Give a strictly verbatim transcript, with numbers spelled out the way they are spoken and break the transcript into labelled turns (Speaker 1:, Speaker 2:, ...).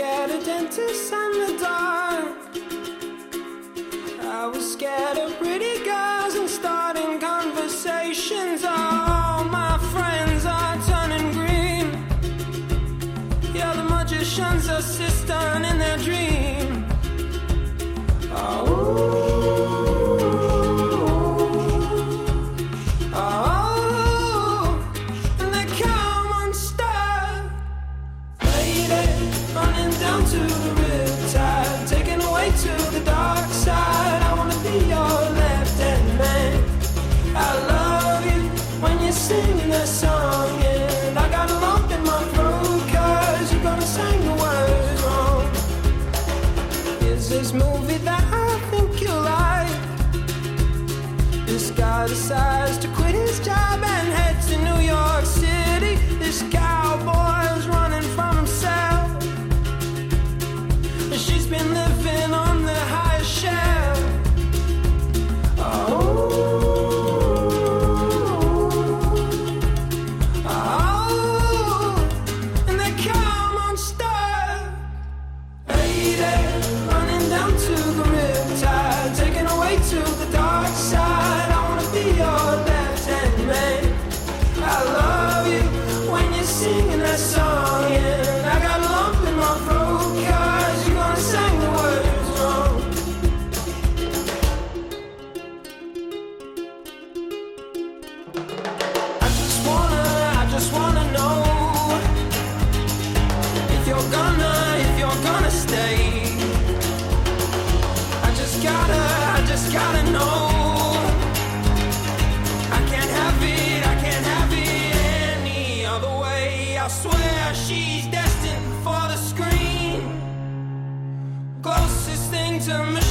Speaker 1: scared of dentists and the dark. I was scared of pretty girls and starting conversations. All my friends are turning green. Yeah, the magicians assistant in their dream. Oh, oh, and they come unstuck. Lady, running down to the riptide, taken away to the dark side. I wanna be your left-hand man. I love you when you're singing that song, and I got a lump in my throat 'cause you're gonna sing the words wrong. Is this movie that I think you like? This guy decides to quit his job and head to New York City. This cowboy's running from himself. She's been living on the highest shelf. Oh, oh, and they come unstuck. Lady, running down to the riptide, taken away to the dark side. I wanna be your left-hand man. I love you when you're singing that song, and I got a lump in my throat 'cause you're gonna sing the words wrong. I just wanna, I just wanna know if you're gonna, if you're gonna stay. I just gotta, I just gotta know. I can't have it, I can't have it any other way. I swear she's destined for the screen. Closest thing to me.